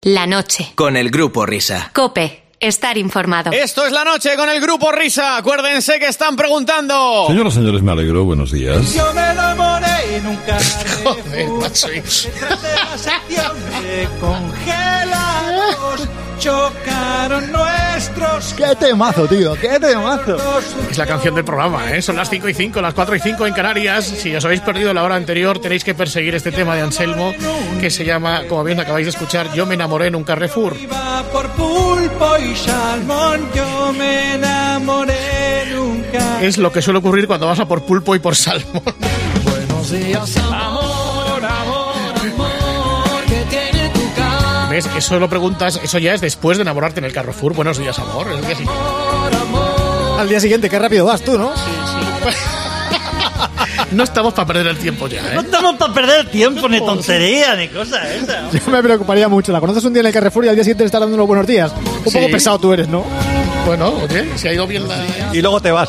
La noche. Con el Grupo Risa. COPE. Estar informado. Esto es La Noche con el Grupo Risa. Acuérdense que están preguntando. Señoras, señores, me alegro. Buenos días. Yo me enamoré en un carrefour. Joder, macho. Detrás de la sección de congelados chocaron nuestros. ¡Qué temazo, tío! ¡Qué temazo! Es la canción del programa, ¿eh? Son las 5:05, las 4:05 en Canarias. Si os habéis perdido la hora anterior, tenéis que perseguir este tema de Anselmo, que se llama, como bien acabáis de escuchar, Yo me enamoré en un Carrefour. Iba por pulpo y salmón, yo me enamoré en un carrefour. Es lo que suele ocurrir cuando vas a por pulpo y por salmón. Buenos días, amor, amor, amor, que tiene tu cara. ¿Ves? Eso lo preguntas, eso ya es después de enamorarte en el Carrefour. Buenos días, amor. Es el día siguiente. Al día siguiente, qué rápido vas tú, ¿no? No estamos para perder el tiempo ya, No ¿eh? estamos para perder tiempo, ni tontería, ni cosa esa. Yo me preocuparía mucho. La conoces un día en el Carrefour y al día siguiente le estás dando unos buenos días. Un Sí. poco pesado tú eres, ¿no? Bueno, oye, si ha ido bien la... Y luego te vas.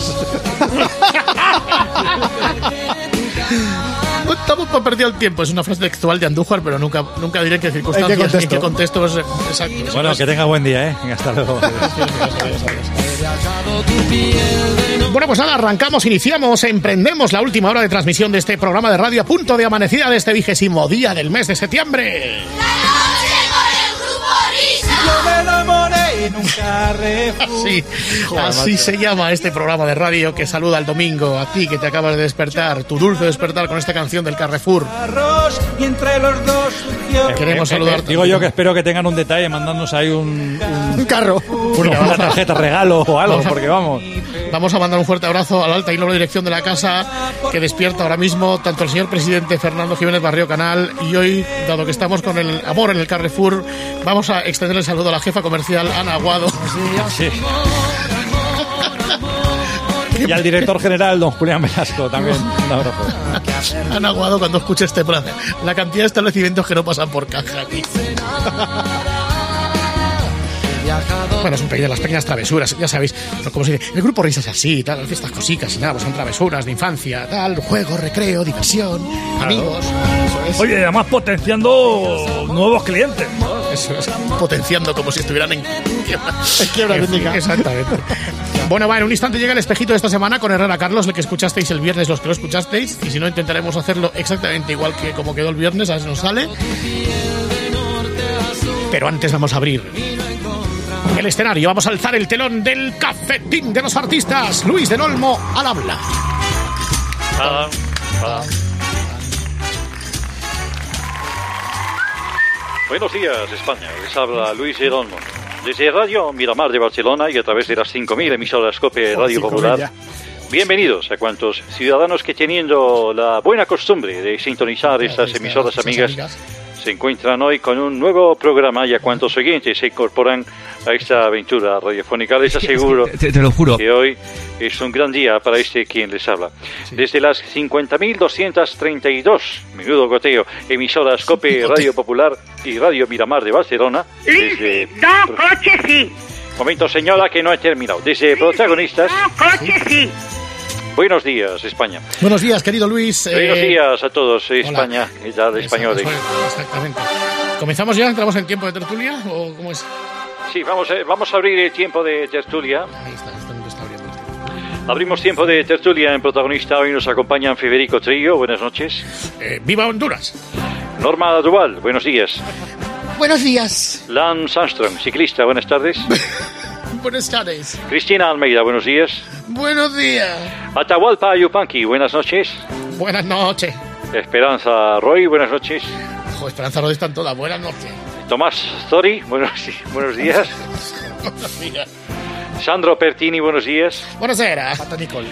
No estamos para perder el tiempo. Es una frase textual de Andújar, pero nunca diré en qué circunstancias ¿En qué ni en qué contexto. Pues, exacto. Bueno, que tenga buen día, ¿eh? Hasta luego. Bueno, pues nada, arrancamos, iniciamos, emprendemos la última hora de transmisión de este programa de radio a punto de amanecida de este 20º día del mes de septiembre. Yo me enamoré en un carrefour. Sí, así se llama este programa de radio que saluda el domingo a ti que te acabas de despertar, tu dulce despertar con esta canción del Carrefour. Arroz y entre los dos surgió. Queremos saludarte. Digo yo que espero que tengan un detalle mandándonos ahí un carro. una tarjeta regalo o algo, porque vamos. Vamos a mandar un fuerte abrazo a la alta y noble dirección de la casa que despierta ahora mismo tanto el señor presidente Fernando Jiménez Barrio Canal, y hoy, dado que estamos con el amor en el Carrefour, vamos a extender el saludo a la jefa comercial Ana Aguado. Sí. Y al director general, don Julián Velasco, también. Un abrazo. Ana Aguado, cuando escuche este plan, la cantidad de establecimientos que no pasan por caja aquí. Bueno, es un pequeño de las pequeñas travesuras, ya sabéis, como se dice, el Grupo Risa es así, tal, estas cositas y nada, pues son travesuras de infancia, tal, juego, recreo, diversión, amigos. Eso es. Oye, además potenciando nuevos clientes. Eso es, potenciando como si estuvieran en quiebra técnica. Exactamente. Bueno, va, en un instante llega el espejito de esta semana con Herrera Carlos, el que escuchasteis el viernes, los que lo escuchasteis, y si no intentaremos hacerlo exactamente igual que como quedó el viernes, a ver si nos sale. Pero antes vamos a abrir el escenario, vamos a alzar el telón del cafetín de los artistas. Luis del Olmo al habla. Buenos días, España. Les habla Luis del Olmo. Desde Radio Miramar de Barcelona y a través de las 5.000 emisoras COPE Radio Popular. Bienvenidos a cuantos ciudadanos que, teniendo la buena costumbre de sintonizar estas emisoras amigas, se encuentran hoy con un nuevo programa, y a cuantos oyentes se incorporan a esta aventura radiofónica. Les aseguro te lo juro que hoy es un gran día para quien les habla. Desde las 50.232, menudo goteo, emisoras COPE Radio Popular y Radio Miramar de Barcelona. Desde... No, coche sí. Momento, señora, que no he terminado. Desde protagonistas. No, coche sí. Buenos días, España. Buenos días, querido Luis. Buenos días a todos, hola. España, y tal, españoles. Exactamente. ¿Comenzamos ya? ¿Entramos en tiempo de tertulia? ¿O cómo es? Sí, vamos a abrir el tiempo de tertulia. Ahí está abriendo el tiempo. Abrimos tiempo de tertulia en protagonista. Hoy nos acompañan Federico Trillo, buenas noches. ¡Viva Honduras! Norma Duval, buenos días. Buenos días. Lance Armstrong, ciclista, buenas tardes. Buenas tardes. Cristina Almeida, buenos días. Buenos días. Atahualpa Yupanqui, buenas noches. Buenas noches. Esperanza Roy, buenas noches. Ojo, Esperanza Roy están todas. Buenas noches. Tomás Zori, buenos días. Buenos días. Sandro Pertini, buenos días. Buonasera. Pato Nicole.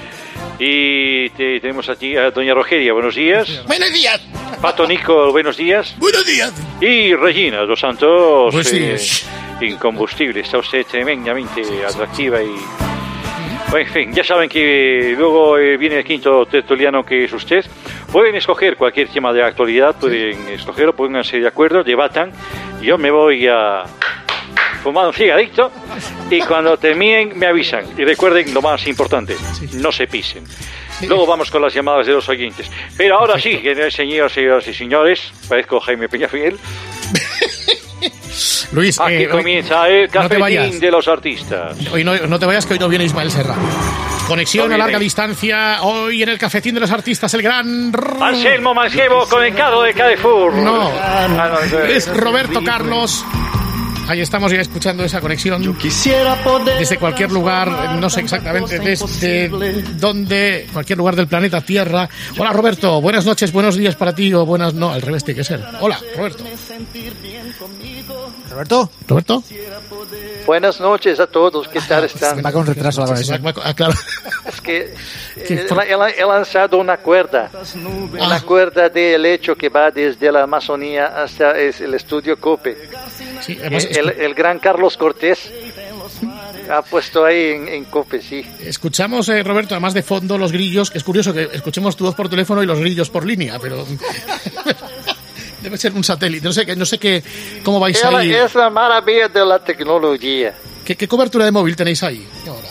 Y tenemos aquí a doña Rogeria, buenos días. Buenos días. Pato Nicole, buenos días. Buenos días. Y Regina dos Santos, Pues sí. incombustible. Está usted tremendamente atractiva y... Bueno, en fin, ya saben que luego viene el quinto tertuliano, que es usted. Pueden escoger cualquier tema de actualidad, pueden escogerlo, pónganse de acuerdo, debatan. Yo me voy a fumar un cigarrito y cuando terminen me avisan. Y recuerden lo más importante, no se pisen. Luego vamos con las llamadas de los oyentes. Pero ahora sí, señoras y señores, parezco Jaime Peñafiel. Luis, Aquí comienza el no te vayas. cafetín de los artistas. Hoy no te vayas, que hoy no viene Ismael Serra. Conexión a larga distancia. Hoy en el cafetín de los artistas, el gran... Anselmo Mancebo, conectado de Carrefour. No, es Roberto Carlos. Ahí estamos ya escuchando esa conexión desde cualquier lugar, no sé exactamente desde dónde, cualquier lugar del planeta Tierra. Hola Roberto, buenas noches, buenos días para ti o buenas... No, al revés tiene que ser. Hola, Roberto. ¿Roberto? Buenas noches a todos, ¿qué tal están? Va con retraso la conexión. Claro. Es que he lanzado una cuerda del hecho que va desde la Amazonía hasta el estudio COPE. Sí, además, el gran Carlos Cortés ha puesto ahí en COPE, sí. Escuchamos, Roberto, además de fondo los grillos, que es curioso que escuchemos tu voz por teléfono y los grillos por línea, pero... Debe ser un satélite, no sé qué, cómo vais ahí. Es la maravilla de la tecnología. ¿Qué cobertura de móvil tenéis ahí?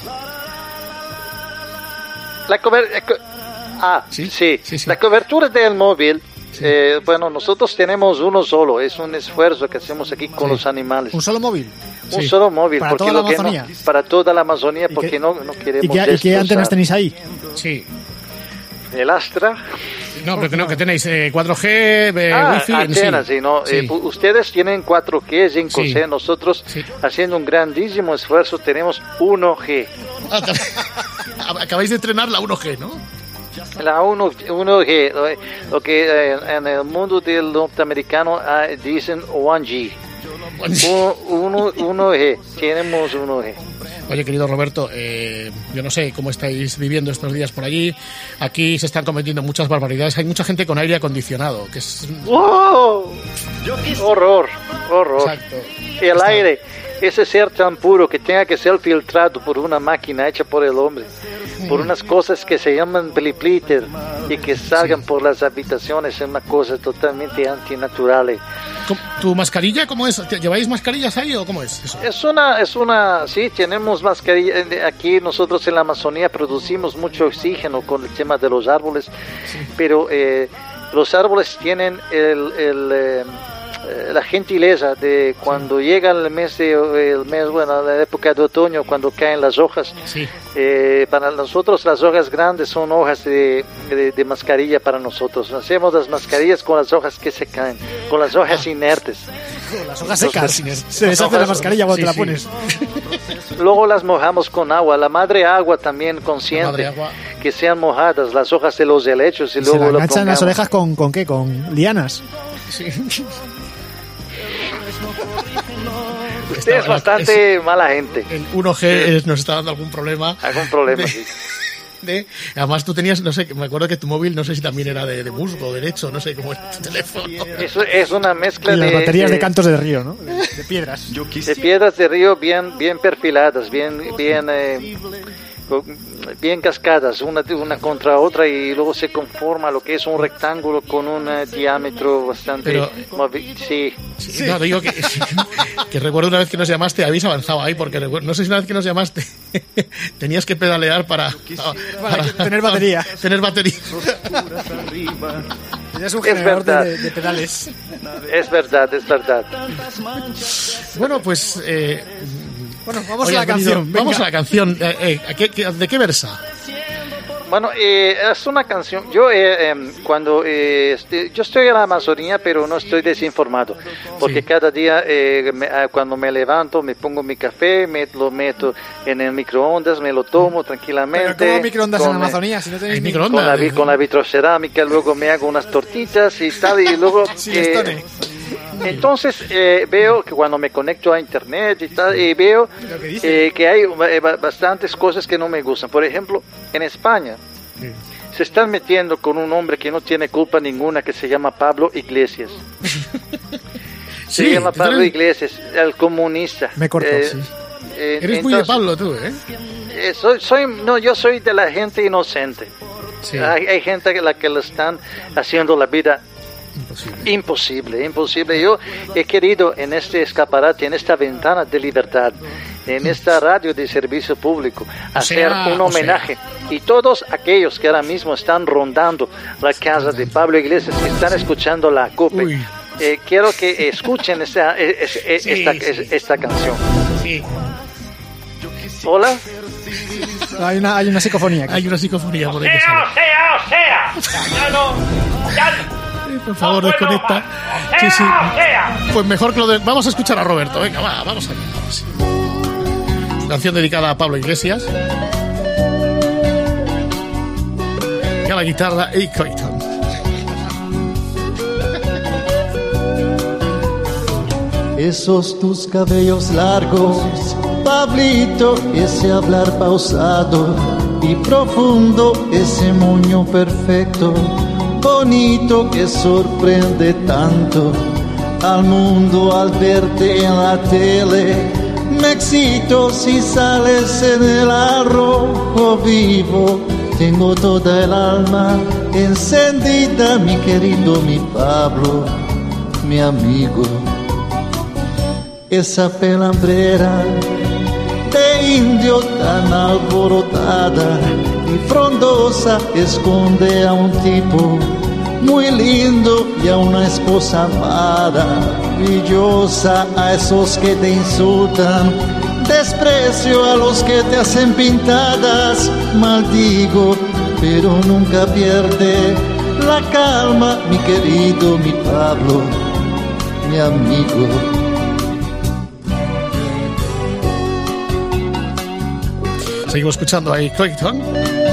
Sí. La cobertura del móvil, bueno, nosotros tenemos uno solo, es un esfuerzo que hacemos aquí con los animales. ¿Un solo móvil? Un solo móvil, ¿Para porque toda la Amazonía? Para toda la Amazonía, porque no queremos ¿Y qué antenas tenéis ahí? Sí. El Astra. No, pero que no, que tenéis 4G, Wi-Fi. Antenas, sí, ¿no? Sí. Ustedes tienen 4G, 5G, Sí. nosotros, Sí. haciendo un grandísimo esfuerzo, tenemos 1G. Acabáis de estrenar la 1G, ¿no? La 1G, lo que en el mundo del norteamericano dicen 1G. 1G, tenemos 1G. Oye, querido Roberto, yo no sé cómo estáis viviendo estos días por allí. Aquí se están cometiendo muchas barbaridades. Hay mucha gente con aire acondicionado, que es... ¡Oh! Horror. Exacto. El aire, ese ser tan puro que tenga que ser filtrado por una máquina hecha por el hombre, por unas cosas que se llaman plitter y que salgan por las habitaciones, es una cosa totalmente antinatural. ¿Tu mascarilla cómo es? ¿Lleváis mascarillas ahí o cómo es eso? Es una, sí, tenemos mascarilla. Aquí nosotros en la Amazonía producimos mucho oxígeno con el tema de los árboles, pero los árboles tienen la gentileza de cuando llega el mes, la época de otoño, cuando caen las hojas. Sí. Para nosotros las hojas grandes son hojas de mascarilla para nosotros. Hacemos las mascarillas con las hojas que se caen, con las hojas inertes. Las hojas secas. Se deshace la mascarilla cuando te la pones. Luego las mojamos con agua. La madre agua también consiente que sean mojadas las hojas de los helechos y luego se la lo enganchan pongamos. las orejas con ¿qué? ¿Con lianas? Sí. Usted es bastante mala gente. El 1G nos está dando algún problema. Algún problema, sí. Además tú tenías, no sé, me acuerdo que tu móvil no sé si también era de musgo, derecho, no sé cómo es tu teléfono. Eso es una mezcla Y las de baterías de cantos de río, ¿no? De piedras. de piedras de río bien perfiladas, bien cascadas, una contra otra, y luego se conforma lo que es un rectángulo con un diámetro bastante... Sí. No, te digo que recuerdo una vez que nos llamaste, habéis avanzado ahí, porque no sé si una vez que nos llamaste tenías que pedalear para tener batería. Tener batería. Es un generador de pedales. Es verdad. Bueno, pues... Bueno, vamos a la canción. Vamos a la canción. ¿De qué versa? Bueno, es una canción. Yo cuando yo estoy en la Amazonía, pero no estoy desinformado, porque cada día cuando me levanto me pongo mi café, lo meto en el microondas, me lo tomo tranquilamente. ¿Pero cómo microondas en la Amazonía? Si no tenéis microondas. Con la vitrocerámica, luego me hago unas tortitas y tal, y luego... Entonces veo que cuando me conecto a internet y tal, veo que hay bastantes cosas que no me gustan. Por ejemplo, en España se están metiendo con un hombre que no tiene culpa ninguna, que se llama Pablo Iglesias. Se llama Pablo Iglesias, el comunista. Me corto, Eres muy de Pablo tú, ¿eh? Yo soy de la gente inocente. Sí. Hay gente a la que le están haciendo la vida imposible. Yo he querido en este escaparate, en esta ventana de libertad, en esta radio de servicio público, hacer un homenaje. Y todos aquellos que ahora mismo están rondando la casa de Pablo Iglesias, que están escuchando la COPE, quiero que escuchen esta canción. Sí. Hola. Hay una psicofonía aquí. Hay una psicofonía por ahí. O sea. Por favor, desconecta. Sí. Pues mejor que vamos a escuchar a Roberto. Venga, vamos allá. Canción dedicada a Pablo Iglesias. Y a la guitarra, A. Clayton. Esos tus cabellos largos, Pablito, ese hablar pausado y profundo, ese moño perfecto, bonito que sorprende tanto al mundo al verte en la tele. Me excito si sales en el arrojo vivo, tengo toda el alma encendida, mi querido, mi Pablo, mi amigo. Esa pelambrera de indio tan alborotada y frondosa esconde a un tipo muy lindo y a una esposa amada, brillosa a esos que te insultan, desprecio a los que te hacen pintadas, maldigo, pero nunca pierde la calma, mi querido, mi Pablo, mi amigo. Seguimos escuchando ahí Clayton.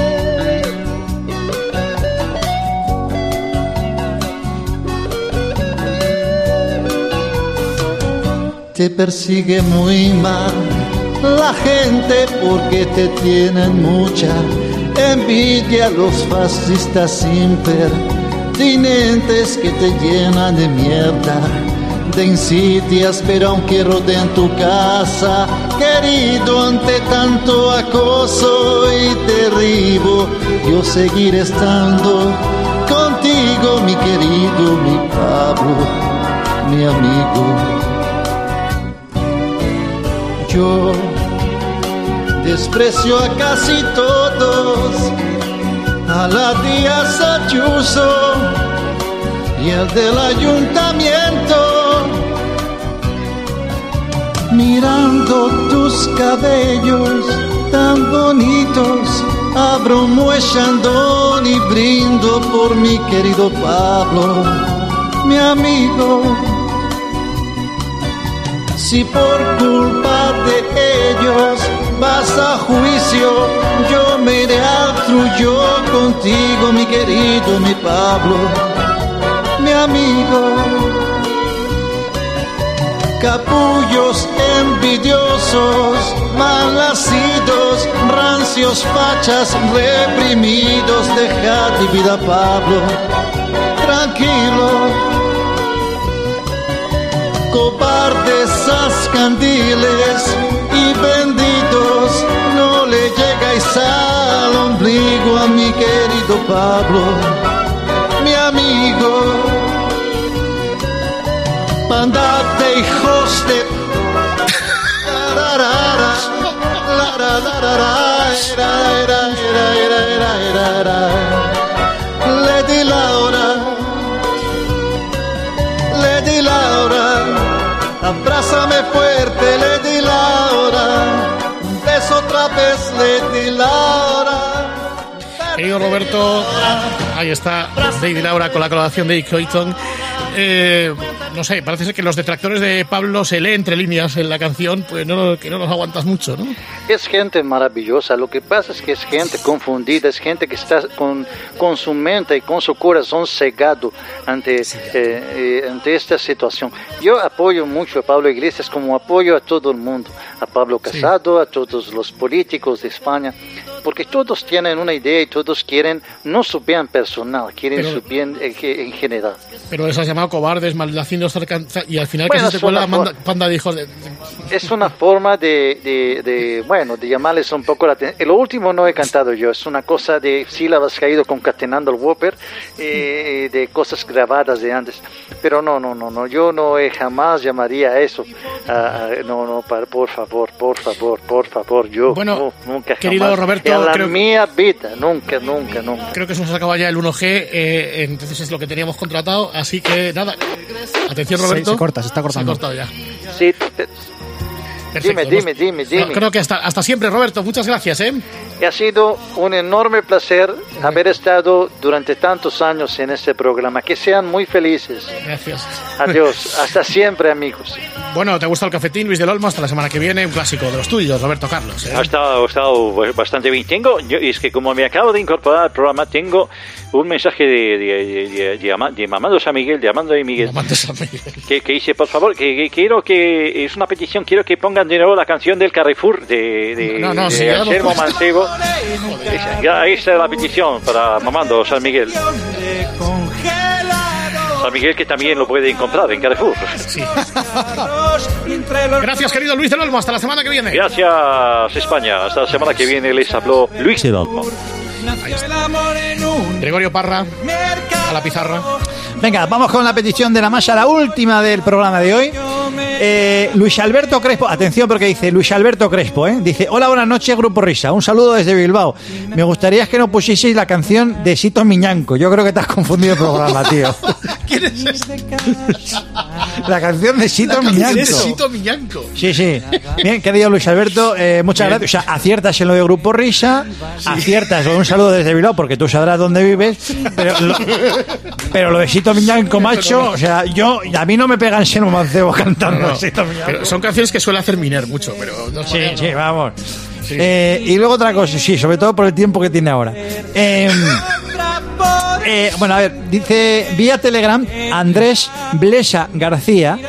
Te persigue muy mal la gente porque te tienen mucha envidia, los fascistas impertinentes que te llenan de mierda, de insidias, pero aunque rodeen tu casa, querido, ante tanto acoso y derribo, yo seguiré estando contigo, mi querido, mi Pablo, mi amigo. Yo desprecio a casi todos, a la Díaz Ayuso y el del ayuntamiento. Mirando tus cabellos tan bonitos, abro un muechandón y brindo por mi querido Pablo, mi amigo. Si por culpa de ellos vas a juicio, yo me iré al trullo contigo, mi querido, mi Pablo, mi amigo. Capullos envidiosos, mal nacidos, rancios fachas, reprimidos, dejad mi vida, Pablo, tranquilo. Cobardes ascandiles y benditos, no le llegáis al ombligo a mi querido Pablo, mi amigo. Panda de hijos de Lady Laura, abrázame fuerte, Lady Laura, un beso otra vez, Lady Laura. Querido Roberto, ahí está Lady Laura con la colaboración de Clayton. No sé, parece ser que los detractores de Pablo se leen entre líneas en la canción, pues que no los aguantas mucho, ¿no? Es gente maravillosa, lo que pasa es que es gente confundida, es gente que está con su mente y con su corazón cegado ante esta situación. Yo apoyo mucho a Pablo Iglesias como apoyo a todo el mundo, a Pablo Casado, a todos los políticos de España, porque todos tienen una idea y todos quieren no su bien personal, quieren su bien en general. Pero les has llamado cobardes, malnacidos, y al final casi se cuela panda de hijos de... Es una forma de llamarles un poco la atención. Lo último no he cantado yo, es una cosa de sílabas que ha ido concatenando el Whopper, de cosas grabadas de antes. Pero no, yo no jamás llamaría a eso. Por favor, yo bueno, nunca querido jamás Roberto, mía vida, nunca. Creo que se nos acaba ya el 1G, entonces es lo que teníamos contratado, así que nada. Atención, Roberto. Se está cortando. Se ha cortado ya. Sí, Perfecto. Dime. No, creo que hasta siempre, Roberto. Muchas gracias, ¿eh? Ha sido un enorme placer haber estado durante tantos años en este programa. Que sean muy felices. Gracias. Adiós. Hasta siempre, amigos. Bueno, ¿te gusta el cafetín, Luis del Olmo? Hasta la semana que viene, un clásico de los tuyos, Roberto Carlos, ¿eh? Ha estado bastante bien. Es que como me acabo de incorporar al programa, tengo un mensaje de Mamando San Miguel, de Amando y Miguel. Que dice, por favor, que quiero que, es una petición, quiero que pongan de nuevo la canción del Carrefour de Anselmo Mancebo. Esa es la petición para Mamando San Miguel. San Miguel, que también lo puede encontrar en Carrefour. Sí. Gracias, querido Luis del Olmo. Hasta la semana que viene. Gracias, España. Hasta la semana que viene les habló Luis del Olmo. Gregorio Parra, a la pizarra. Venga, vamos con la petición de la masa, la última del programa de hoy. Luis Alberto Crespo, atención porque dice Luis Alberto Crespo, dice: hola, buenas noches, Grupo Risa, un saludo desde Bilbao. Me gustaría que no pusieseis la canción de Sito Miñanco. Yo creo que te has confundido el programa, tío. ¿Quién es ese? La canción de Sito Miñanco. Sito Miñanco. Sí. Bien, querido Luis Alberto, muchas gracias. O sea, aciertas en lo de Grupo Risa, aciertas, un saludo desde Bilbao porque tú sabrás dónde vives, pero lo de Sito Miñanco, macho, o sea, a mí no me pegan Anselmo Mancebo cantando Sito Miñanco. Pero son canciones que suele hacer Miner mucho, pero no sé. Sí, vamos. Sí. Y luego otra cosa, sí, sobre todo por el tiempo que tiene ahora. Bueno, a ver, dice vía Telegram Andrés Blesa García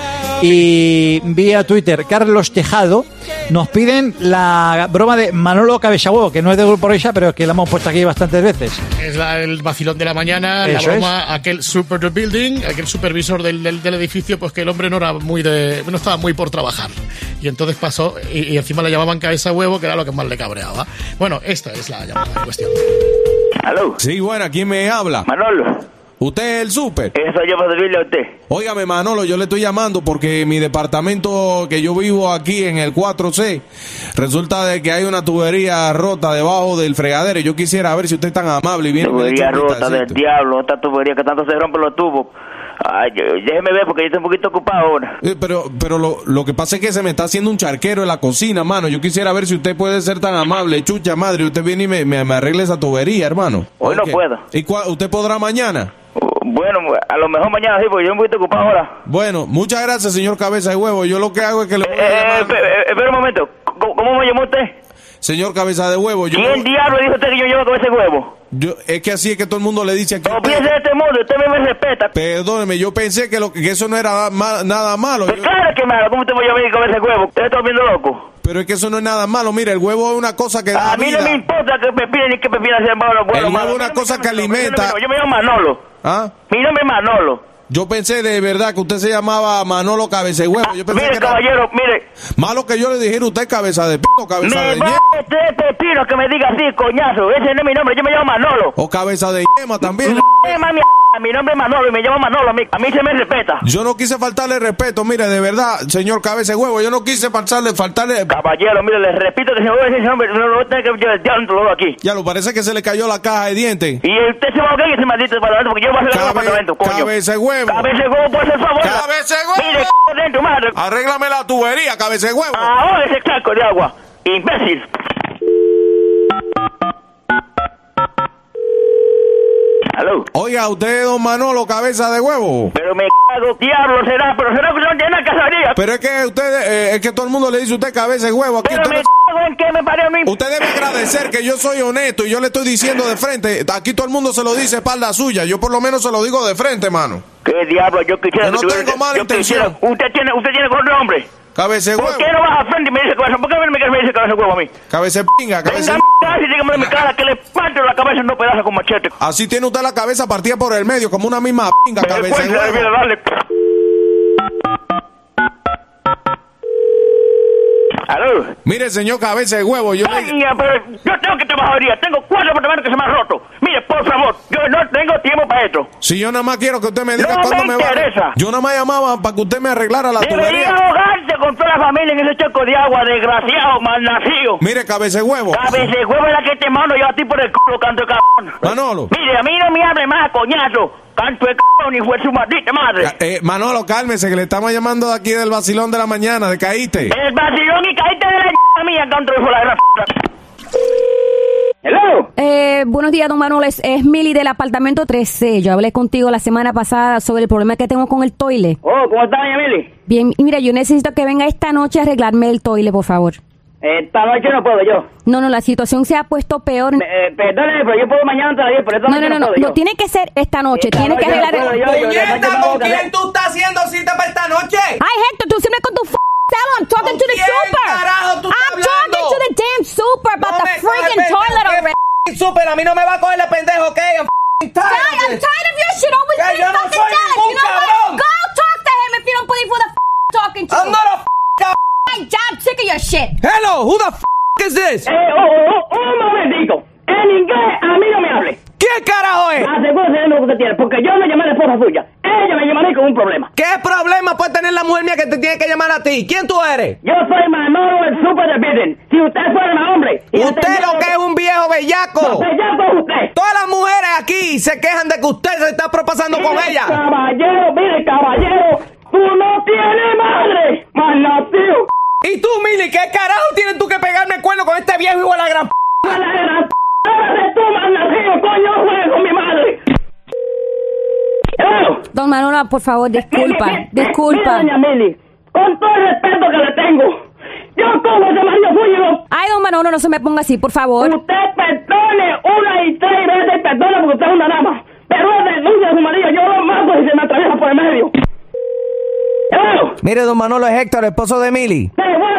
y vía Twitter Carlos Tejado. Nos piden la broma de Manolo Cabezagüevo, que no es de Grupo Risa, pero que la hemos puesto aquí bastantes veces. Es el vacilón de la mañana, eso la broma, aquel super building, aquel supervisor del edificio, pues que el hombre no estaba muy por trabajar. Y entonces pasó, y encima le llamaban Cabezagüevo, que era lo que más le cabreaba. Bueno, esta es la llamada en cuestión. ¿Aló? Sí, buena, ¿quién me habla? Manolo. ¿Usted es el súper? Eso yo para servirle a usted. Óigame, Manolo, yo le estoy llamando porque mi departamento que yo vivo aquí en el 4C, resulta de que hay una tubería rota debajo del fregadero. Yo quisiera ver si usted es tan amable y viene. Tubería rota del diablo, esta tubería que tanto se rompen los tubos. Ay, déjeme ver porque yo estoy un poquito ocupado ahora. Pero lo que pasa es que se me está haciendo un charquero en la cocina, hermano. Yo quisiera ver si usted puede ser tan amable. Chucha madre, usted viene y me arregle esa tubería, hermano. Hoy no puedo. ¿Y usted podrá mañana? Bueno, a lo mejor mañana sí, porque yo un poquito ocupado ahora. Bueno, muchas gracias, señor Cabeza de Huevo. Yo lo que hago es que le voy a llamar... Espera un momento. ¿Cómo me llamó usted? Señor Cabeza de Huevo. ¿Quién diablo dijo usted que yo llevo cabeza de huevo? Es que así es que todo el mundo le dice aquí. No piense de este modo, usted me respeta. Perdóneme, yo pensé que eso no era nada malo. Claro que malo, ¿cómo usted me llama cabeza de huevo? Usted está viendo loco. Pero es que eso no es nada malo. Mira, el huevo es una cosa que da a mí vida. No me importa que me piden ni que me pidan hacer malo. El huevo es una cosa que alimenta. Yo me llamo Manolo. ¿Ah? Mi nombre es Manolo. Yo pensé de verdad que usted se llamaba Manolo Cabeza de Huevo. Yo pensé mire, que era... caballero, mire. Malo que yo le dijera a usted cabeza de p***, cabeza de yema. Usted pepino que me diga así, coñazo. Ese no es mi nombre, yo me llamo Manolo. O cabeza de yema también. Mi nombre es Manolo y me llamo Manolo. A mí se me respeta. Yo no quise faltarle respeto, mire, de verdad, señor Cabeza de Huevo. Yo no quise faltarle... Caballero, mire, le repito que si me voy a decir ese nombre, no lo tengo que llevar aquí. Ya lo parece que se le cayó la caja de dientes. Y usted se va a caer ese maldito departamento porque yo voy a hacer el apartamento, coño. Cabeza de Huevo. Cabeza de Huevo, por favor. Cabeza de Huevo. Mire, dentro, madre. Arréglame la tubería, Cabeza de Huevo. Ahora ese saco de agua. Imbécil. ¿Aló? Oiga, usted, don Manolo, Cabeza de Huevo. Pero me cago, diablo, será que no tiene una casaría. Pero es que usted, es que todo el mundo le dice a usted Cabeza de Huevo. Aquí pero usted me cago en que me pare a mí. Usted debe agradecer que yo soy honesto y yo le estoy diciendo de frente. Aquí todo el mundo se lo dice espalda suya. Yo por lo menos se lo digo de frente, mano. ¿Qué diablo? Yo quisiera... Yo no tengo mala intención. Usted tiene otro nombre. Cabeza de Huevo. ¿Por qué no vas a frente y me dice cabeza? ¿Por qué me dice cabeza de huevo a mí? Cabeza de pinga, cabeza de... Venga, dígame de mi cara que le parto la cabeza en dos pedazos con machete. Así tiene usted la cabeza partida por el medio, como una misma pinga, cabeza de huevo. Mira, dale. ¿Aló? Mire, señor Cabeza de Huevo, pero yo tengo que trabajar hoy día. Tengo 4 apartamentos que se me han roto. Mire, por favor, yo no tengo tiempo para esto. Si yo nada más quiero que usted me diga no cuándo me va. interesa. Yo nada más llamaba para que usted me arreglara la Debería tubería. ahogarse meterse con toda la familia en ese charco de agua, desgraciado, malnacido. Mire, cabecehuevo. Cabecehuevo es la que te mando yo a ti por el culo, canto de cabrón. Manolo. Mire, a mí no me hable más, coñazo. Canto de cabrón y fue su maldita madre. Manolo, cálmese, que le estamos llamando de aquí del vacilón de la mañana, de Caíste. El vacilón y caíste de la mía, canto de la Hello. Buenos días, don Manuel. Es Mili del apartamento 13. Yo hablé contigo la semana pasada sobre el problema que tengo con el toile. Oh, ¿cómo está, doña Mili? Bien, y mira, yo necesito que venga esta noche a arreglarme el toile, por favor. Esta noche no puedo yo. No, la situación se ha puesto peor. Perdóneme, pero yo puedo mañana antes de las 10, pero esta noche no puedo yo. No, tiene que ser esta noche. Tiene que arreglar el... ¡Puñeta! ¿Con quién tú estás haciendo cita para esta noche? Ay, Héctor, tú siempre con tu salon. I'm talking to the super. Carajo, tú I'm talking to the damn super about the freaking toilet already. Super, a mí no me va a coger el pendejo, ¿ok? I'm tired of your shit. Always being something jealous. You know what? Go talk to him if you don't believe who the talking to. I'm not a I'm sick of your shit. Hello, who the is this? Un momentito. En inglés, a mí no me hable. ¿Quién carajo es? Asegúrese de lo que usted tiene, porque yo no llamé a la esposa suya. Ella me llamará con un problema. ¿Qué problema puede tener la mujer mía que te tiene que llamar a ti? ¿Quién tú eres? Yo soy Manolo, el super de business. Si usted fuera un hombre... Usted lo que es un viejo bellaco. No, bellaco es usted. Todas las mujeres aquí se quejan de que usted se está propasando con ella. Mire, caballero, tú no tienes madre, malnacido. ¿Y tú, Mili, qué carajo tienes tú que pegarme el cuerno con este viejo hijo de la gran p***? ¡A la gran p***! ¡Tú, malnacido, coño, juegue con mi madre! Hello. Don Manolo, por favor, disculpa. Mire, doña Mili, con todo el respeto que le tengo, yo cojo ese marido suyo. Ay, don Manolo, no se me ponga así, por favor. Usted perdone 1 y 3 veces, perdone porque usted es una dama. Pero es de dulce de su marido, yo lo mato si se me atraviesa por el medio. Hello. Mire, don Manolo, es Héctor, el esposo de Mili.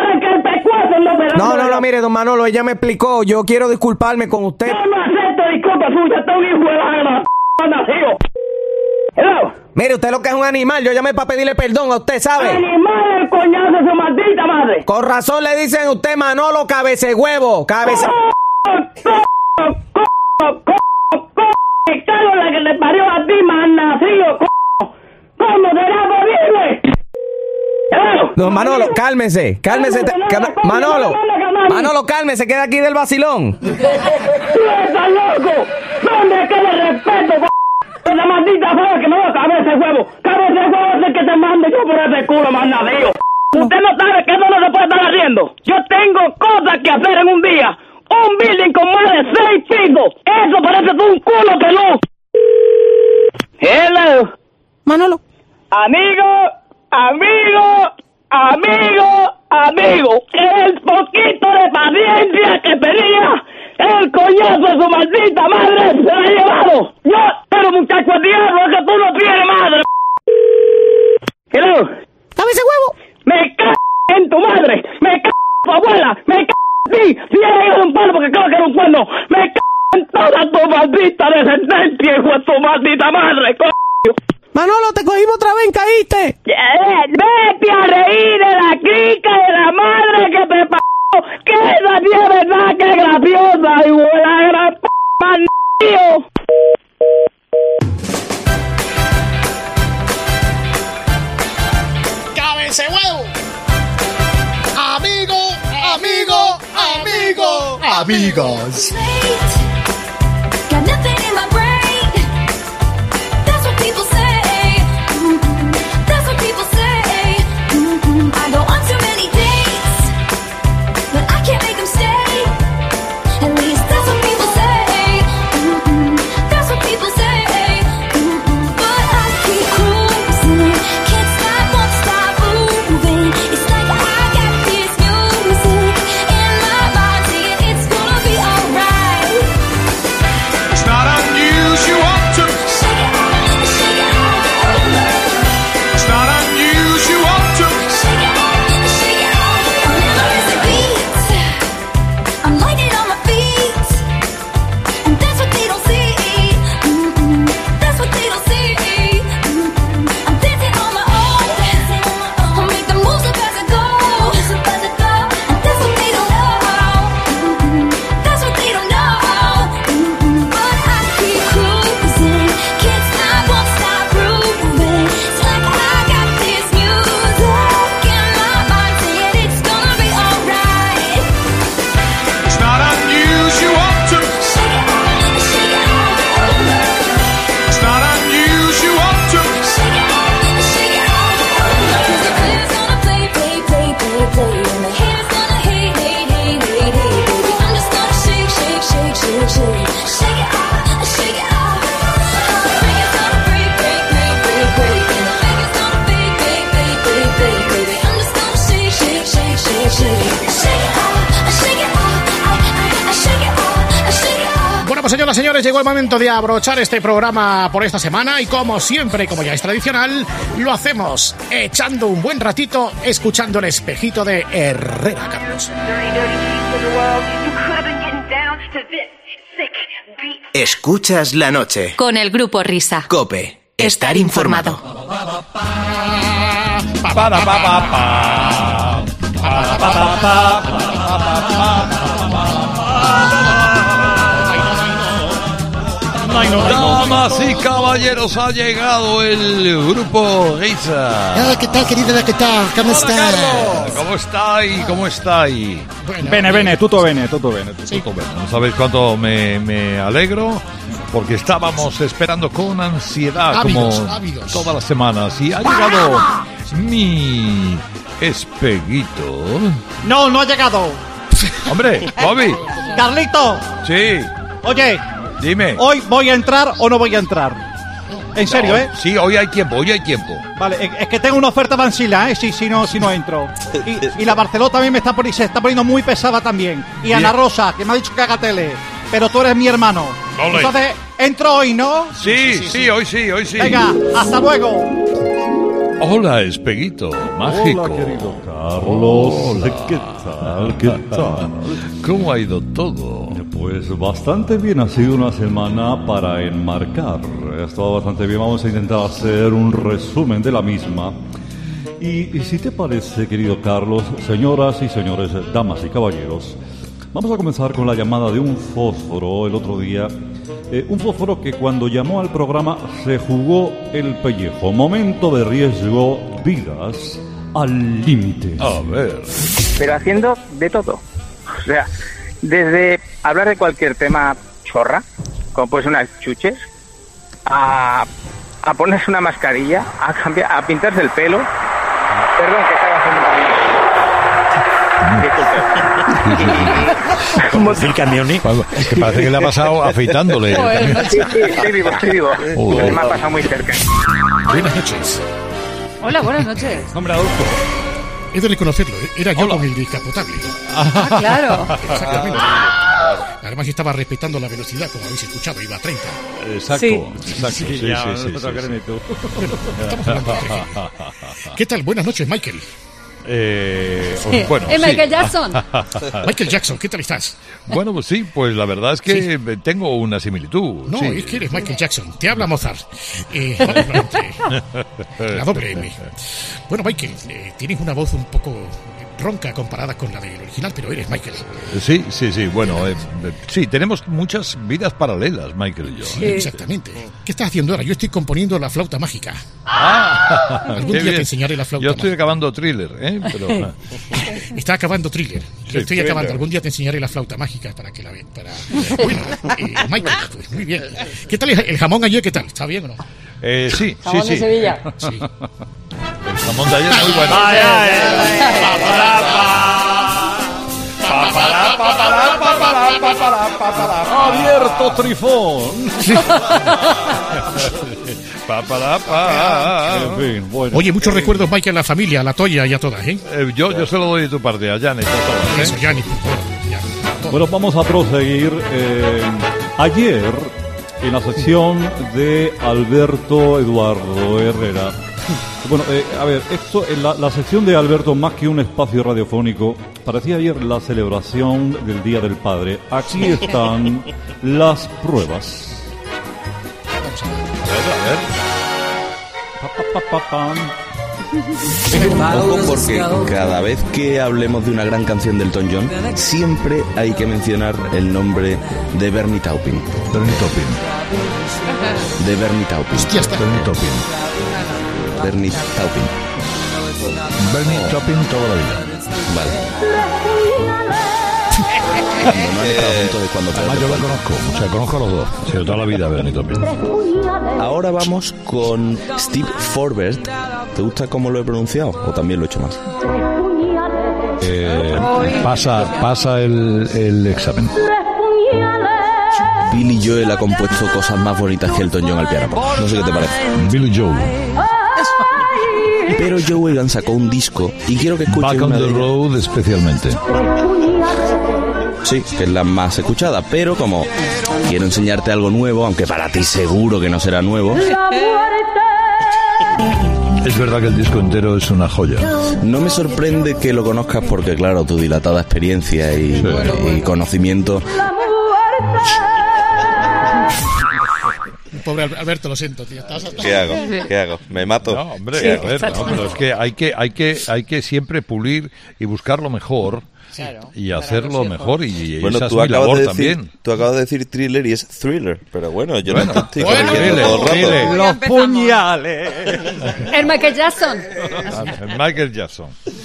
No, mire, don Manolo, ella me explicó. Yo quiero disculparme con usted. Yo no acepto disculpas suyas, está un hijo de la nacido. Hello. Mire, usted lo que es un animal. Yo llamé para pedirle perdón a usted, ¿sabe? Animal, el coñazo de su maldita madre. Con razón le dicen a usted Manolo cabecehuevo. Cago la que le parió a ti, malnacido, ¿cómo será posible? Don Manolo, cálmese. Manolo, cálmese, queda aquí del vacilón. ¡Tú estás loco! ¿Dónde queda el respeto, la maldita fama que me va a cabecehuevo? Cabecehuevo es el que te mando yo por ese culo, malnacido. Usted no sabe que eso no se puede estar haciendo. Yo tengo cosas que hacer en un día. Un building con más de 6 pisos. Eso parece un culo que no. Hello. Manolo. Amigo. El poquito de paciencia que tenía, el coñazo de su maldita madre se la ha llevado. Pero muchacho, el diablo es que tú no tienes madre. Hello. ¿Sabes ese huevo? Me cago en tu madre. Me cago en tu abuela. Me cago en ti. Si eres hijo de un palo porque creo que era un cuerno. Me cago en toda tu maldita descendencia, hijo de tu maldita madre, coño. Manolo, te cogimos otra vez, caíste. Vete a reír de la crica de la madre que te pagó. Que esa tía es verdad que es graciosa, hijo de la gran p***, tío. ¡Cabecehuevo! Amigos. señores, llegó el momento de abrochar este programa por esta semana y como siempre, como ya es tradicional, lo hacemos echando un buen ratito, escuchando el espejito de Herrera Carlos. Escuchas la noche. Con el Grupo Risa. COPE. Estar informado. Damas y caballeros, ha llegado el Grupo Risa. ¿Qué tal, querido? ¿Qué tal? ¿Cómo estás? ¿Cómo estáis? Bene, tutto bene. Tutto bene. No sabéis cuánto me alegro, porque estábamos esperando con ansiedad, ávidos. Todas las semanas, y ha llegado mi espeguito. No ha llegado. Hombre, Bobby. Carlito. Sí. Oye. Dime. ¿Hoy voy a entrar o no voy a entrar? En serio, ¿eh? Sí, hoy hay tiempo. Vale, es que tengo una oferta Mansilla, ¿eh? Si no entro. Y la Barceló también se está poniendo muy pesada también. Y bien. Ana Rosa, que me ha dicho que haga tele. Pero tú eres mi hermano. Dale. Entonces, entro hoy, ¿no? Sí, hoy sí. Venga, hasta luego. Hola, espeguito mágico. Hola, querido Carlos. Hola. ¿Qué tal? ¿Cómo ha ido todo? Pues bastante bien, ha sido una semana para enmarcar. Ha estado bastante bien, vamos a intentar hacer un resumen de la misma. Y si te parece, querido Carlos, señoras y señores, damas y caballeros, vamos a comenzar con la llamada de un fósforo el otro día. Un fósforo que cuando llamó al programa se jugó el pellejo. Momento de riesgo, vidas al límite. A ver. Pero haciendo de todo. O sea, desde hablar de cualquier tema chorra, como pues unas chuches, a ponerse una mascarilla, a pintarse el pelo. Perdón, que estaba haciendo Como el camión, que parece que le ha pasado afeitándole. Sí, estoy vivo. Me ha pasado muy cerca. Buenas noches. Hola, buenas noches. Hombre, Adolfo. He de reconocerlo, era yo con el descapotable. Ah, claro. Exactamente. Además estaba respetando la velocidad, como habéis escuchado, iba a 30. Exacto. Sí. Sí. Estamos hablando de 13. ¿Qué tal? Buenas noches, Michael. Bueno, Michael Jackson. Michael Jackson, ¿qué tal estás? Bueno, pues sí, pues la verdad es que tengo una similitud. No, es que eres Michael Jackson. Te habla Mozart. La doble M. Bueno, Michael, tienes una voz un poco ronca comparada con la del original, pero eres Michael. Sí. Bueno, sí, tenemos muchas vidas paralelas, Michael y yo. Sí, exactamente. ¿Qué estás haciendo ahora? Yo estoy componiendo la flauta mágica. Algún día te enseñaré la flauta. Yo estoy acabando Thriller, Pero... Está acabando Thriller. Yo estoy acabando. Algún día te enseñaré la flauta mágica para que la veas. Bueno, Michael, pues muy bien. ¿Qué tal el jamón ayer? ¿Qué tal? ¿Está bien o no? Sí. Jamón de Sevilla. Sí. El jamón de ayer es muy bueno. Abierto Trifón. En fin, bueno. Oye, muchos recuerdos, Michael, a la familia, a la Toya y a todas, ¿eh? Yo se lo doy de tu parte, a Janet. Eso, Janet. Bueno, vamos a proseguir. Ayer, en la sección de Alberto Eduardo Herrera. Bueno, a ver, esto, la sección de Alberto, más que un espacio radiofónico, parecía ayer la celebración del Día del Padre. Aquí están las pruebas. Ojo, porque cada vez que hablemos de una gran canción del Elton John, siempre hay que mencionar el nombre de Bernie Taupin. De Bernie Taupin. Hostia, está. Bernie Taupin. Bernie Taupin toda la vida. Vale. No han estado juntos de cuando además yo lo conozco, o sea, conozco a los dos. Sí, toda la vida Bernie Taupin. Ahora vamos con Steve Forbert. ¿Te gusta cómo lo he pronunciado? ¿O también lo he hecho más? Pasa el examen. Billy Joel ha compuesto cosas más bonitas que Elton John al piano. No sé qué te parece. Billy Joel. Pero Joe Egan sacó un disco y quiero que escuches Back on the Road especialmente. Sí, que es la más escuchada, pero como quiero enseñarte algo nuevo, aunque para ti seguro que no será nuevo. Es verdad que el disco entero es una joya. No me sorprende que lo conozcas porque, claro, tu dilatada experiencia y conocimiento... Pobre Alberto, lo siento, tío. ¿Qué hago? ¿Me mato? No, hombre, a ver, no, pero es que hay que siempre pulir y buscar lo mejor. Claro, y hacerlo mejor, y bueno, esa es mi labor también. Tú acabas de decir thriller y es thriller, pero bueno, yo no estoy corrigiendo todo el rato. Los puñales. El Michael Jackson. El Michael Jackson.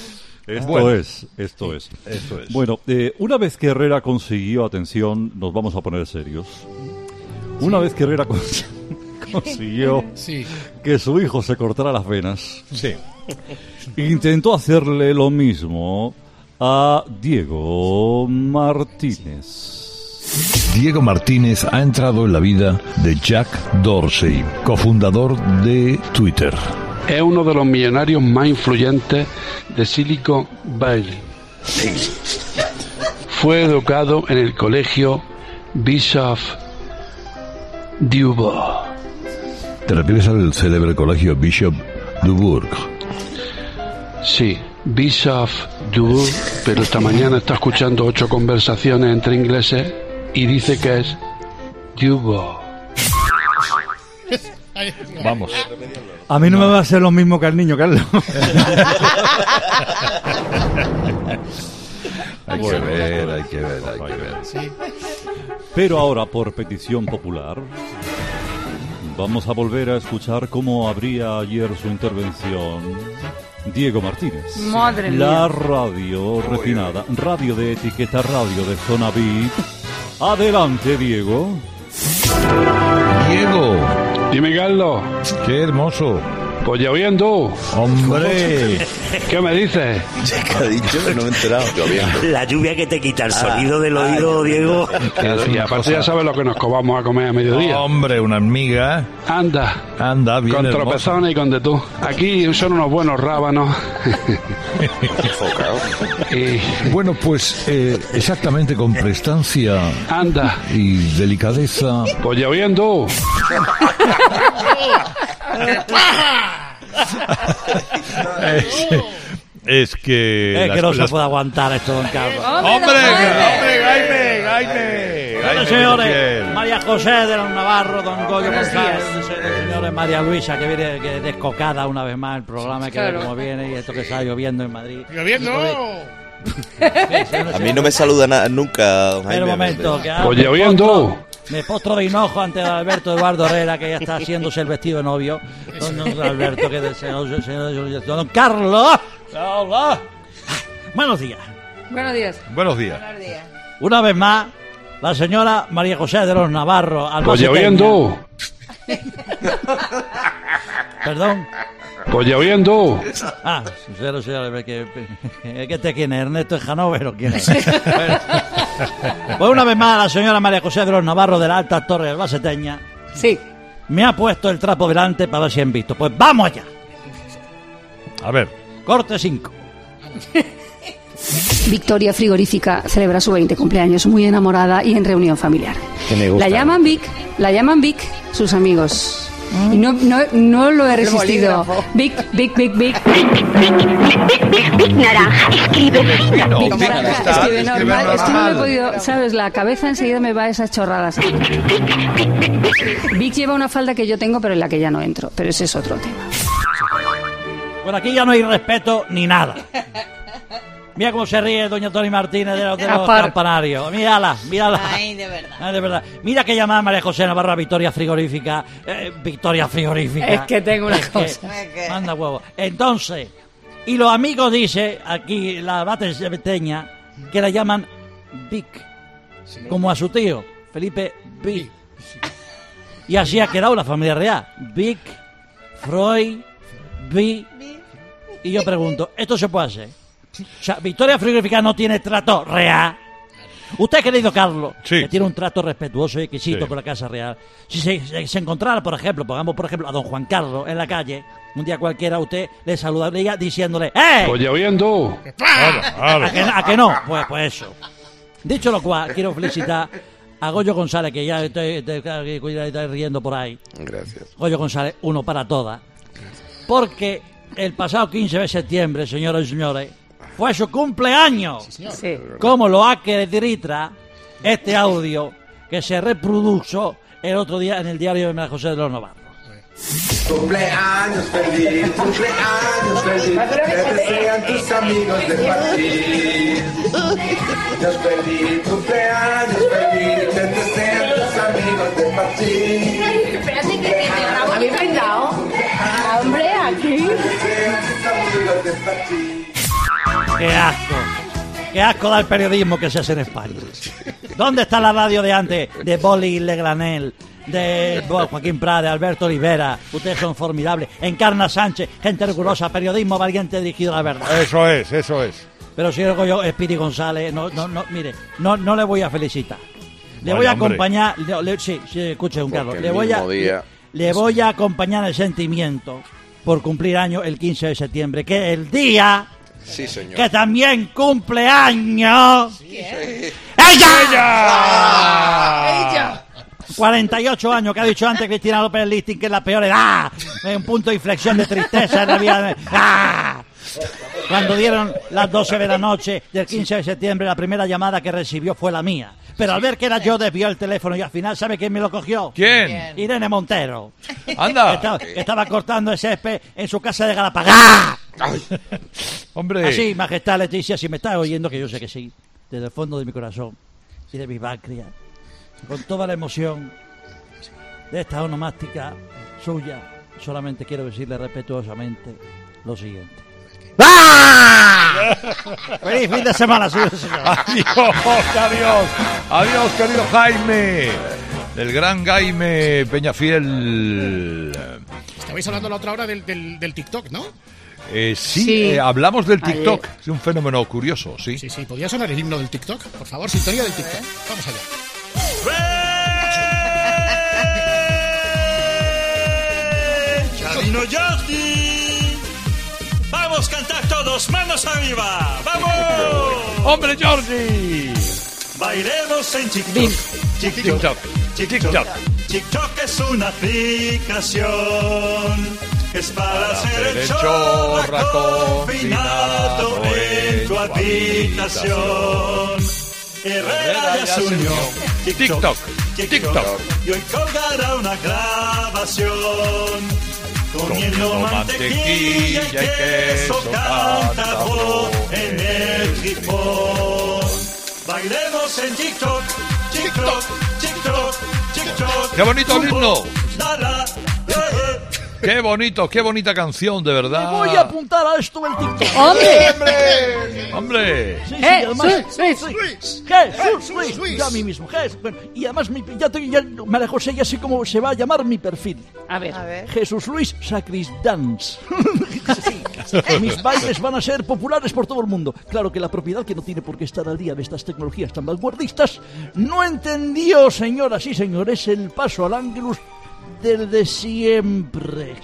Esto es. Bueno, una vez que Herrera consiguió, atención, nos vamos a poner serios. Una vez que Herrera consiguió que su hijo se cortara las venas, intentó hacerle lo mismo a Diego Martínez. Diego Martínez ha entrado en la vida de Jack Dorsey, cofundador de Twitter. Es uno de los millonarios más influyentes de Silicon Valley. Fue educado en el colegio Bishop Dubourg. ¿Te refieres al célebre colegio Bishop Dubourg? Sí, Bishop Dubourg, pero esta mañana está escuchando 8 conversaciones entre ingleses y dice que es Dubourg. Vamos. A mí no me va a ser lo mismo que al niño, Carlos. Hay que ver. Sí. Pero ahora, por petición popular, vamos a volver a escuchar cómo abría ayer su intervención Diego Martínez. Madre mía. La radio refinada, radio de etiqueta, radio de zona VIP. Adelante, Diego. Diego. Dime, Carlos. Qué hermoso. Pues lloviendo. Hombre. ¿Qué me dices? ¿Qué ha dicho? No me he enterado. Lloviendo. La lluvia que te quita el sonido del oído, Diego. Y aparte ya sabes lo que nos comamos a comer a mediodía. Hombre, una hormiga. Anda, bien con hermosa. tropezones y con de tú. Aquí son unos buenos rábanos. Bueno, pues exactamente con prestancia y delicadeza. Pues lloviendo. Es que no se puede aguantar esto, don Carlos. ¡Hombre, Jaime! Bueno, señores, María José de los Navarro, don Goyo González, señores, María Luisa, que viene descocada una vez más el programa, que ve cómo viene, y esto que está lloviendo en Madrid. ¡Lloviendo! A mí no me saluda nunca, don Jaime. Pero un momento, que pues lloviendo. Me postro de hinojo ante Alberto Eduardo Herrera, que ya está haciéndose el vestido de novio. Don Alberto, que del señor don Carlos. Hola. Buenos días. Buenos días. Buenos días. Una vez más, la señora María José de los Navarro. Pues lloviendo. Perdón. Pues lloviendo. Señor, ¿qué te quién es? ¿Ernesto Hanover o quién es? Pues una vez más, la señora María José de los Navarro de la Alta Torre del Baseteña. Sí. Me ha puesto el trapo delante para ver si han visto. Pues vamos allá. A ver. Corte 5. Victoria Frigorífica celebra su 20 cumpleaños muy enamorada y en reunión familiar. La llaman Vic sus amigos. Y no lo he resistido. Vic. Naranja, escribe fino. Vic Naranja, escribe normal. Es que no me he podido, ¿sabes? La cabeza enseguida me va a esas chorradas. Vic lleva una falda que yo tengo, pero en la que ya no entro. Pero ese es otro tema. Bueno, aquí ya no hay respeto ni nada. Mira cómo se ríe doña Tony Martínez de los campanarios. Mírala. Ay, de verdad. Ay, de verdad. Mira que llamaba María José Navarro a Victoria Frigorífica. Victoria Frigorífica. Es que tengo una cosa. Manda huevo. Entonces, y los amigos dice aquí la bateña que la llaman Vic. Como a su tío, Felipe Vic. Y así ha quedado la familia real. Vic, Freud, Vic. Y yo pregunto, ¿esto se puede hacer? O sea, Victoria Frigorífica no tiene trato real. Usted, querido Carlos, que tiene un trato respetuoso y exquisito con la Casa Real. Si se encontrara, por ejemplo, pongamos por ejemplo a don Juan Carlos en la calle, un día cualquiera usted le saludaría diciéndole ¡eh! Pues lloviendo. ¿A que no? Pues eso. Dicho lo cual, quiero felicitar a Goyo González, que ya estoy riendo por ahí. Gracias. Goyo González, uno para todas. Porque el pasado 15 de septiembre, señoras y señores, fue su cumpleaños. Sí. Como lo ha que registra este audio que se reprodujo el otro día en el diario de María José de los Navarros. Cumpleaños feliz, te desean tus amigos de Madrid. Feliz, cumpleaños feliz, te desean tus amigos de Madrid. Espérate que te grabo. ¿Habéis brindado? Hombre, aquí. ¡Qué asco! ¡Qué asco da el periodismo que se hace en España! ¿Dónde está la radio de antes? De Boli Legranel, de Joaquín Prade, Alberto Olivera. Ustedes son formidables. Encarna Sánchez, gente rigurosa, periodismo valiente dirigido a la verdad. Eso es. Pero si yo, Espiri González, mire, no le voy a felicitar. Le Vale, voy a hombre. acompañar, sí, escuche, don Carlos. Porque el Le voy a acompañar el sentimiento por cumplir años el 15 de septiembre, que es el día Sí, señor. que también cumple años. ¡Ella! 48 años, que ha dicho antes Cristina López Listing, que es la peor edad. Un punto de inflexión de tristeza en la vida. Cuando dieron las 12 de la noche del 15 de septiembre, la primera llamada que recibió fue la mía. Pero al ver que era yo, desvió el teléfono y al final, ¿sabe quién me lo cogió? ¿Quién? Irene Montero. Anda. Estaba cortando el césped en su casa de Galapagos. Hombre. Así, majestad Leticia, si me está oyendo, que yo sé que sí, desde el fondo de mi corazón y de mi páncreas, con toda la emoción de esta onomástica suya, solamente quiero decirle respetuosamente lo siguiente. ¡Feliz fin de semana, señor! Adiós, querido Jaime. El gran Jaime Peñafiel. Estabais hablando la otra hora del TikTok, ¿no? Sí. Hablamos del TikTok. Es un fenómeno curioso, sí. Sí, ¿podría sonar el himno del TikTok? Por favor, sintonía del TikTok. Vamos allá. Camino Jordi. Vamos a cantar todos, manos arriba. ¡Vamos! ¡Hombre, Jordi! Bailemos en TikTok. TikTok es una aplicación. Es para hacer el chorra confinado en tu habitación. Herrera ya se unió. TikTok. Y hoy colgará una grabación. Comiendo mantequilla y queso cántabro en el tripón. Bailemos en TikTok. ¡Qué bonito el himno! ¡Qué bonita canción, de verdad! Me voy a apuntar a esto del TikTok. ¡Hombre! Sí, Jesús Luis. Yo a mí mismo. Bueno, y además, María José, ya sé cómo se va a llamar mi perfil. A ver. Jesús Luis Sacristans. Mis bailes van a ser populares por todo el mundo. Claro que la propiedad, que no tiene por qué estar al día de estas tecnologías tan vanguardistas, no entendió, señoras y señores, el paso al Ángelus del de siempre.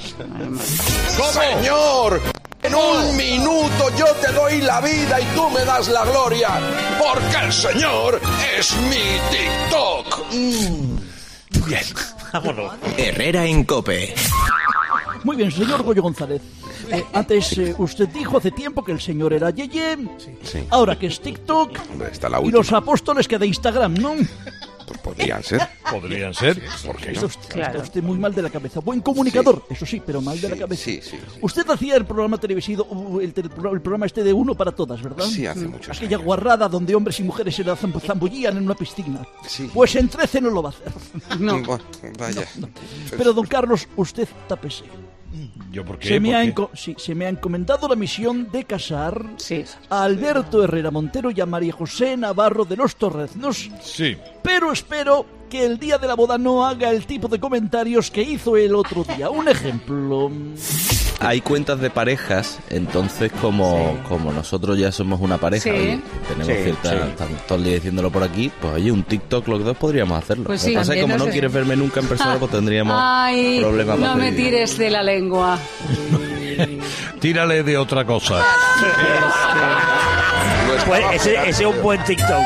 Señor, en un minuto yo te doy la vida y tú me das la gloria, porque el Señor es mi TikTok. Bien. Vámonos. Herrera en COPE. Muy bien, señor Goyo González. Antes usted dijo hace tiempo que el señor era Yeye. Sí. Ahora que es TikTok. Hombre, está la y última. los apóstoles que de Instagram, ¿no? Pues podrían ser. ¿Por qué Está no? usted muy mal de la cabeza. Buen comunicador, eso sí, pero mal de la cabeza. Sí. Usted hacía el programa televisivo, el programa este de Uno para Todas, ¿verdad? Sí, hace muchos Aquella guarrada donde hombres y mujeres se zambullían en una piscina. Sí. Pues en 13 no lo va a hacer. No. Vaya. Pero, don Carlos, usted tápese. ¿Yo por qué? Se me ha encomendado la misión de casar a Alberto Herrera Montero y a María José Navarro de los Torreznos. Sí. Pero espero que el día de la boda no haga el tipo de comentarios que hizo el otro día. Un ejemplo. Hay cuentas de parejas, entonces como nosotros ya somos una pareja y tenemos están todo el día diciéndolo por aquí, pues oye, un TikTok los dos podríamos hacerlo. Pues Lo que pasa es que como no quieres verme nunca en persona, pues tendríamos problemas. No me tires de la lengua. Tírale de otra cosa. Pues ese es un buen TikTok.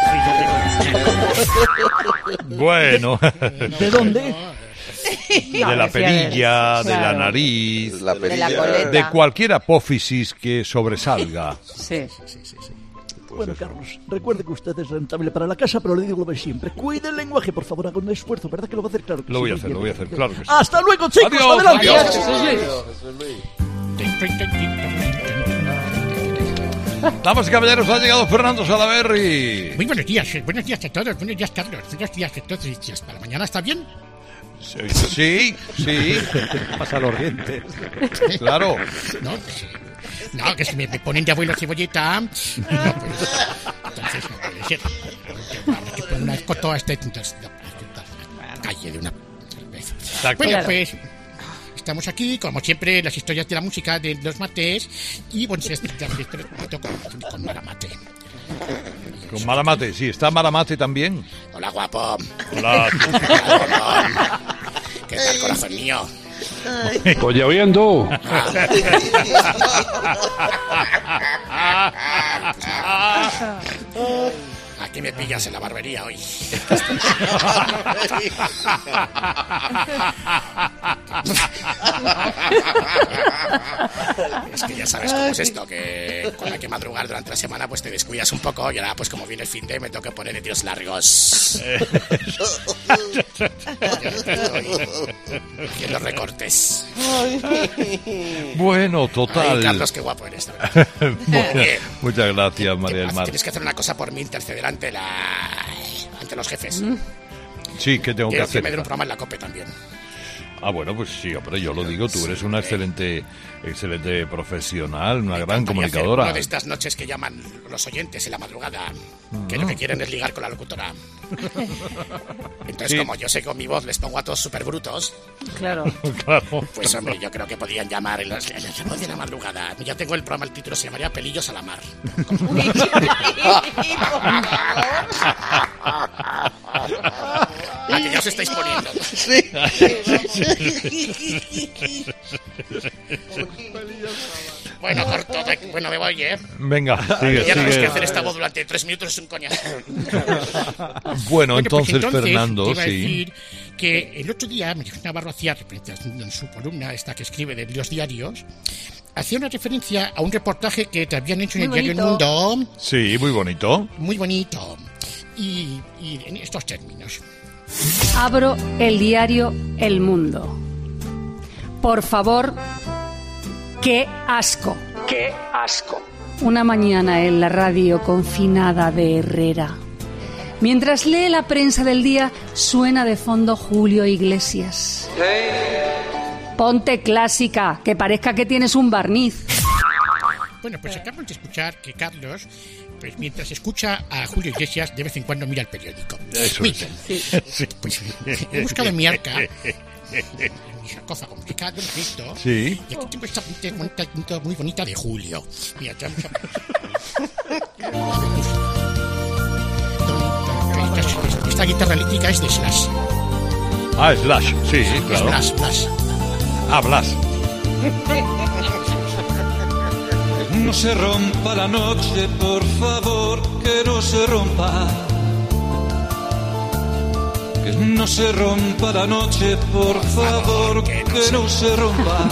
Bueno. ¿De dónde? De la perilla, de la nariz, de la coleta. de cualquier apófisis que sobresalga. Sí. Bueno, Carlos, recuerde que usted es rentable para la casa, pero le digo lo de siempre. Cuide el lenguaje, por favor, haga un esfuerzo, ¿verdad que lo va a hacer? Claro que Lo sí, voy a hacer, claro que sí. ¡Hasta luego, chicos! Adiós, ¡Adelante! adiós. Damas y caballeros, ha llegado Fernando Salaverry. Muy buenos días a todos. Buenos días, Carlos. Buenos días a todos. ¿Para mañana está bien? Sí. Pasa los dientes. Claro. No, que si me ponen de abuelo cebolleta. No, pues. Entonces no puede ser. Habrá que poner una escoto a este. Entonces, calle de una vez. Bueno, pues. Estamos aquí, como siempre, las historias de la música de los mates. Y bueno, con Maramate. Con Maramate, sí. ¿Está Maramate también? Hola, guapo. Hola. ¿Qué tal, corazón mío? Oye, oyendo. Aquí me pillas en la barbería hoy. Es que ya sabes cómo es esto, que con la que madrugar durante la semana pues te descuidas un poco y ahora pues como viene el fin de me tengo que poner en Dios largos. Y en los recortes. Bueno, total. Ay, Carlos, qué guapo eres. Muchas gracias, María del Mar. Tienes que hacer una cosa por mí, interceder ante los jefes. Sí, ¿qué tengo que hacer? Que me den un programa en la COPE también. Ah, bueno, pues sí, hombre, yo lo digo, tú eres una excelente profesional, una gran comunicadora. Una de estas noches que llaman los oyentes en la madrugada, que lo que quieren es ligar con la locutora. Entonces, sí, como yo sé que con mi voz les pongo a todos súper brutos. Claro. Pues, hombre, yo creo que podían llamar en la voz de la madrugada. Ya tengo el programa, el título se llamaría Pelillos a la Mar. ¿A que ya os estáis poniendo? Sí. Bueno, corto, bueno, me voy, ¿eh? Venga, sigue. Ya tenemos que hacer esta voz durante 3 minutos, es un coñazo. Bueno, entonces Fernando, te iba a sí. decir que el otro día María Navarro hacía en su columna, esta que escribe de los diarios, hacía una referencia a un reportaje que te habían hecho en el diario El Mundo. Sí, muy bonito. Muy bonito. Y en estos términos. Abro el diario El Mundo. Por favor, qué asco. ¡Qué asco! Una mañana en la radio confinada de Herrera. Mientras lee la prensa del día, suena de fondo Julio Iglesias. Ponte clásica, que parezca que tienes un barniz. Bueno, pues acabamos de escuchar que Carlos, pues mientras escucha a Julio Iglesias, de vez en cuando mira el periódico. Eso mira, sí. Pues he buscado en mi arca, en mi sarcófago musical, esto, sí. Y aquí tengo esta pinta muy bonita de Julio. Mira, ya esta guitarra eléctrica es de Slash. Ah, Slash, sí, claro. Blas. Ah, Blas. No se rompa la noche, por favor, que no se rompa. Que no se rompa la noche, por favor, que no se rompa.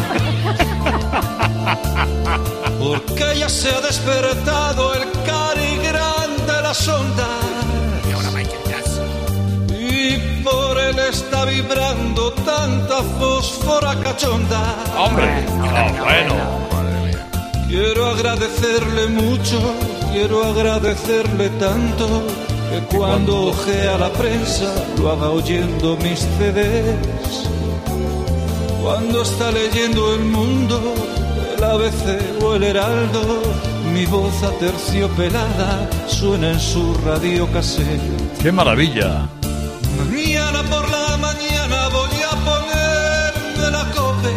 Porque ya se ha despertado el Cary Grant de la sonda. Y ahora Michael Jackson. Y por él está vibrando tanta fósfora cachonda. ¡Hombre! Bueno. Quiero agradecerle mucho, quiero agradecerle tanto, que cuando ojea la prensa lo haga oyendo mis CDs. Cuando está leyendo El Mundo, el ABC o el Heraldo, mi voz aterciopelada suena en su radiocassette. ¡Qué maravilla! Mañana por la mañana voy a ponerme la COPE.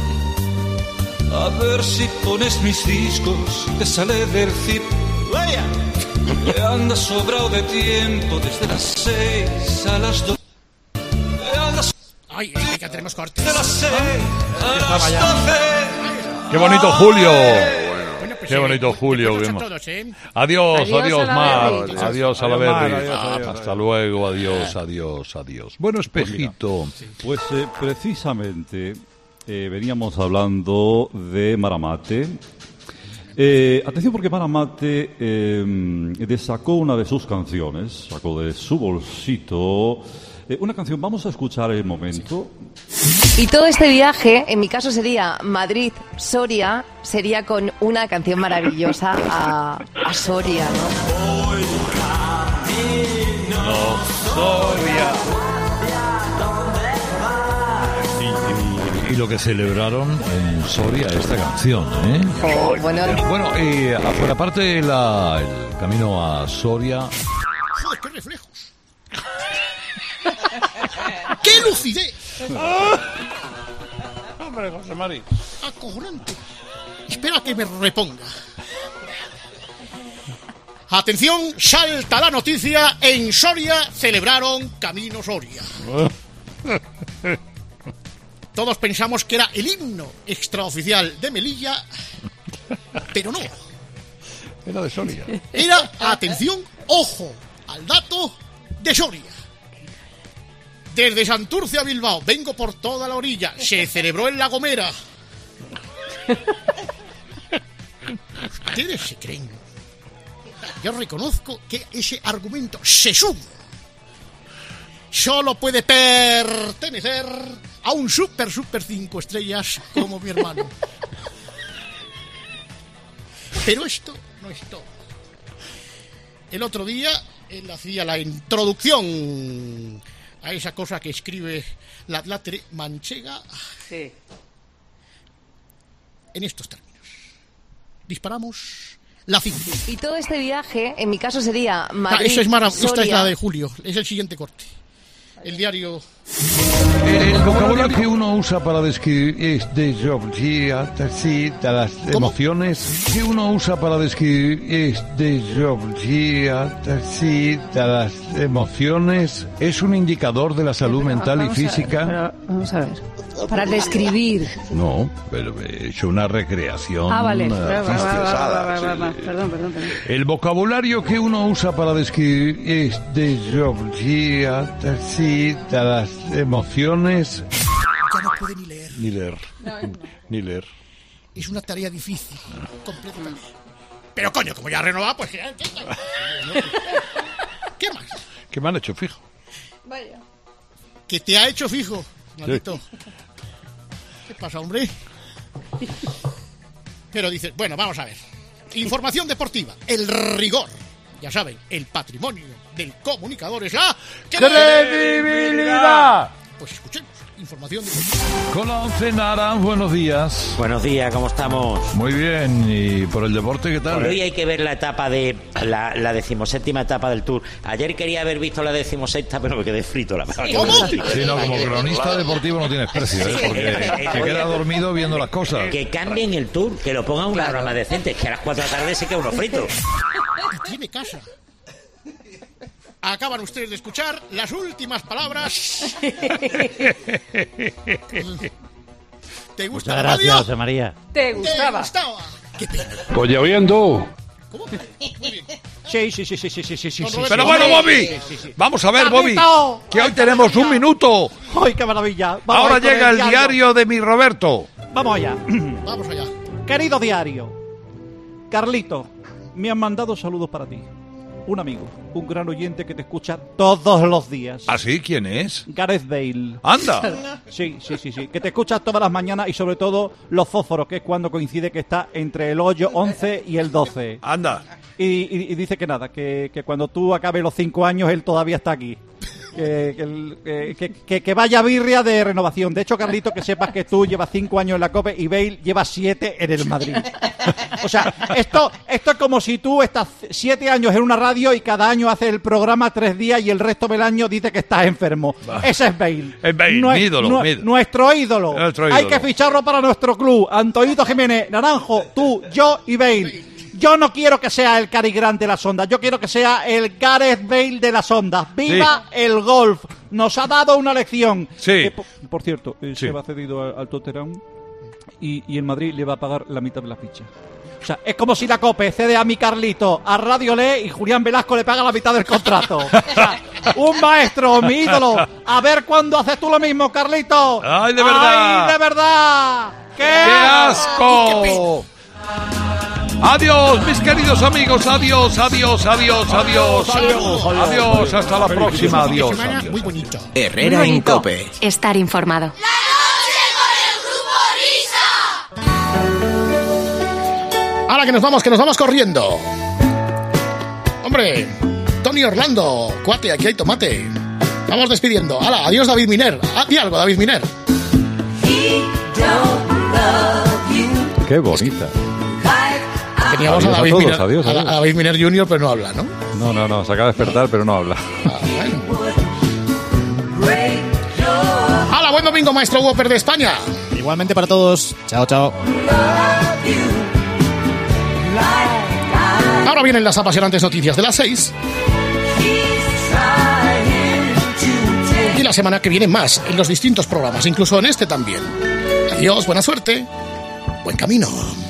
A ver si pones mis discos, te sale del zip. ¡Vaya! Que anda sobrado de tiempo desde las 6 a las 2. Ay, que tenemos cortes. De las 6 a las 12. ¡Qué bonito, Julio! Bueno, pues Pues Qué bonito, Julio. a Qué todos, ¿eh? Adiós, Adiós, adiós, Salaberry. Mar. Adiós, Salaberry. Adiós. Hasta luego, adiós. Bueno, espejito. Pues precisamente veníamos hablando de Maramate. Atención porque Maramate sacó una de sus canciones, sacó de su bolsito una canción. Vamos a escuchar el momento. Y todo este viaje, en mi caso sería Madrid-Soria, sería con una canción maravillosa a Soria, ¿no? Soria. Y lo que celebraron en Soria esta canción, ¿eh? Bueno, afuera, aparte el camino a Soria. ¡Joder, qué reflejos! ¡Qué lucidez! Hombre, José Mari. Acojonante. Espera que me reponga. Atención, salta la noticia. En Soria celebraron Camino Soria. Todos pensamos que era el himno extraoficial de Melilla, pero no. Era de Soria. Era, atención, ojo al dato de Soria. Desde Santurce a Bilbao, vengo por toda la orilla. Se celebró en La Gomera. ¿Ustedes se creen? Yo reconozco que ese argumento sesudo solo puede pertenecer a un super 5 estrellas como mi hermano. Pero esto no es todo. El otro día él hacía la introducción a esa cosa que escribe la Latre manchega. Sí. En estos términos. Disparamos la cinta. Y todo este viaje, en mi caso sería Esta es Madrid-Soria. la de Julio, es el siguiente corte. El diario... El vocabulario que uno usa para describir es de las emociones. Que uno usa para describir es de las emociones. Es un indicador de la salud mental y física. Vamos a ver. Para describir. No, pero he hecho una recreación. Vale. artística. Perdón. El vocabulario que uno usa para describir es de las emociones. Ya no puede ni leer. Ni leer. Es una tarea difícil. Completamente. Pero coño, como ya renovado, pues... ¿Qué más? ¿Qué me han hecho fijo? Vaya. ¿Qué te ha hecho fijo, maldito? ¿Qué pasa, hombre? Pero dices, bueno, vamos a ver. Información deportiva. El rigor. Ya saben, el patrimonio del comunicador es la... ¡Credibilidad! Pues escuchemos. Información deportiva. Con Naran, buenos días. Buenos días, ¿cómo estamos? Muy bien, ¿y por el deporte qué tal? Por hoy hay que ver la etapa de la 17ª etapa del Tour. Ayer quería haber visto la 16ª, pero me quedé frito, la verdad. ¿Cómo? Sí, no, como cronista deportivo no tienes precio, ¿eh? Porque te queda dormido viendo las cosas. Que cambien el Tour, que lo pongan una hora más decente, que a las 4 de la tarde se queda uno frito. Y tiene casa. Acaban ustedes de escuchar las últimas palabras. ¿Te gusta la radio? Gracias, José María. ¿Te gustaba? Qué pena. Pues lloviendo. ¿Cómo? Muy bien. Sí. Pero bueno, Bobby, vamos a ver, Bobby, que hoy tenemos un minuto. ¡Ay, qué maravilla! Vamos Ahora a ir con llega el diario de mi Roberto. Vamos allá. Vamos allá. Querido diario, Carlito, me han mandado saludos para ti. Un amigo, un gran oyente que te escucha todos los días. ¿Ah, sí? ¿Quién es? Gareth Bale. ¡Anda! Sí. Que te escucha todas las mañanas y sobre todo los fósforos, que es cuando coincide que está entre el hoyo 11 y el 12. ¡Anda! Y dice que nada, que cuando tú acabes los 5 años él todavía está aquí. Que vaya birria de renovación. De hecho, Carlito, que sepas que tú llevas 5 años en la COPE y Bale lleva 7 en el Madrid. O sea, esto es como si tú estás 7 años en una radio y cada año haces el programa 3 días y el resto del año dices que estás enfermo. Ese es Bale. Es Bale, mi ídolo. Nuestro ídolo. Hay que ficharlo para nuestro club. Antoñito Jiménez, Naranjo, tú, yo y Bale. Yo no quiero que sea el Cary Grant de las ondas, yo quiero que sea el Gareth Bale de las ondas. ¡Viva el golf! Nos ha dado una lección. Sí. Por cierto, se va cedido al Tottenham y el Madrid le va a pagar la mitad de la ficha. O sea, es como si la COPE cede a mi Carlito a Radio Le y Julián Velasco le paga la mitad del contrato. O sea, un maestro, mi ídolo. A ver cuándo haces tú lo mismo, Carlito. ¡Ay, de verdad! ¡Ay, de verdad! ¡Qué asco! Adiós, mis queridos amigos. Adiós. Adiós, hasta la próxima. Adiós. Muy bonito. Herrera en COPE. Estar informado. Ahora que nos vamos corriendo. Hombre, Tony Orlando, cuate, aquí hay tomate. Vamos despidiendo. ¡Hala! Adiós, David Miner. Di algo, David Miner. Qué bonita. Teníamos adiós a David Miner, adiós. a David Miner Jr., pero no habla, ¿no? No, se acaba de despertar, pero no habla. ¡Hala! Buen domingo, maestro Whopper de España. Igualmente para todos. Chao, chao. Ahora vienen las apasionantes noticias de las 6. Y la semana que viene más, en los distintos programas, incluso en este también. Adiós, buena suerte, buen camino.